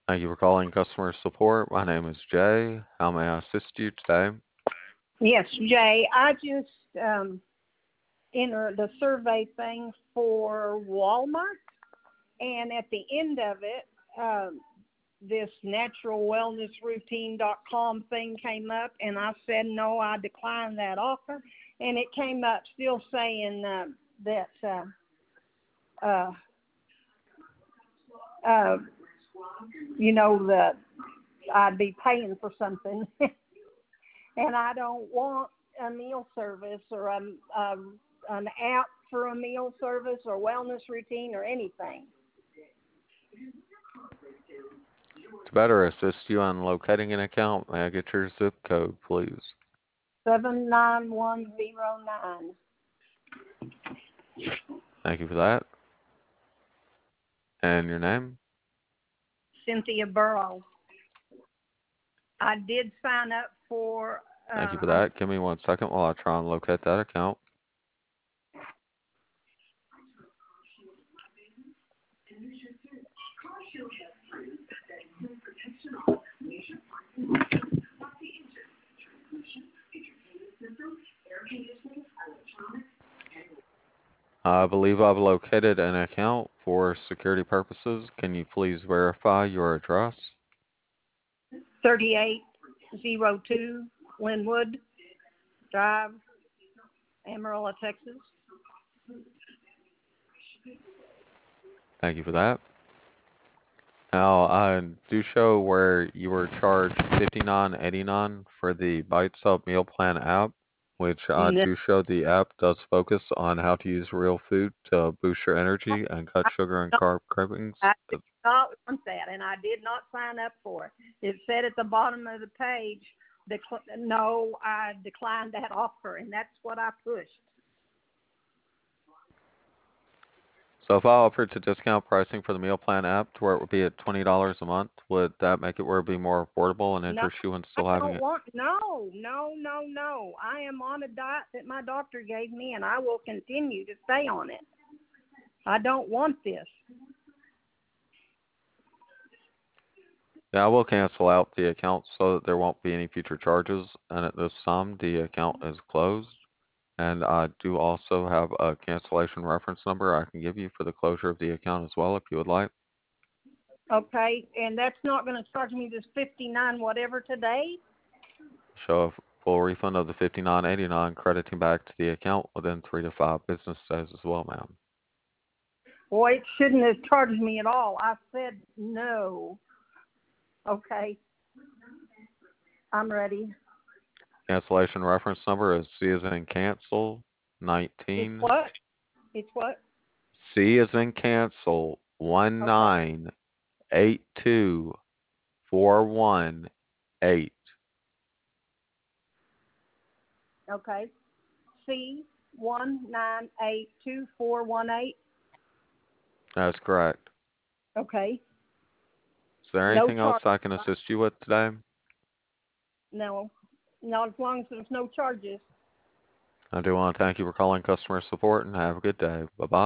Thank you for calling customer support. My name is Jay. How may I assist you today? Yes, Jay. I just entered a survey thing for Walmart, and at the end of it, this naturalwellnessroutine.com thing came up, and I said no, I declined that offer, and it came up still saying that uh, uh, that I'd be paying for something, and I don't want a meal service or an app for a meal service or wellness routine or anything. To better assist you on locating an account, may I get your zip code, please? 79109. Thank you for that. And your name? Cynthia Burrow. I did sign up for. Thank you for that. Give me 1 second while I try and locate that account. I believe I've located an account for security purposes. Can you please verify your address? 3802 Linwood Drive, Amarillo, Texas. Thank you for that. Now, I do show where you were charged $59.89 for the Bites Up Meal Plan app, which I No, do show the app does focus on how to use real food to boost your energy and cut sugar and carb cravings. I did not want that, and I did not sign up for it. It said at the bottom of the page, no, I declined that offer, and that's what I pushed. So if I offered to discount pricing for the meal plan app to where it would be at $20 a month, would that make it where it'd be more affordable and No, interest you in I still having don't it? want, no. I am on a diet that my doctor gave me, and I will continue to stay on it. I don't want this. Yeah, I will cancel out the account so that there won't be any future charges. And at this time, the account is closed. And I do also have a cancellation reference number I can give you for the closure of the account as well if you would like. Okay, and that's not going to charge me this 59 whatever today? Show a full refund of the $59.89 crediting back to the account within 3 to 5 business days as well, ma'am. Boy, it shouldn't have charged me at all. I said no. Okay, I'm ready. Cancellation reference number is C as in cancel It's 19. what? It's what? C as in cancel Okay. 1982418. Okay. C198248. That's correct. Okay. Is there No anything else charge. I can assist you with today? No. Not as long as there's no charges. I do want to thank you for calling customer support and have a good day. Bye-bye.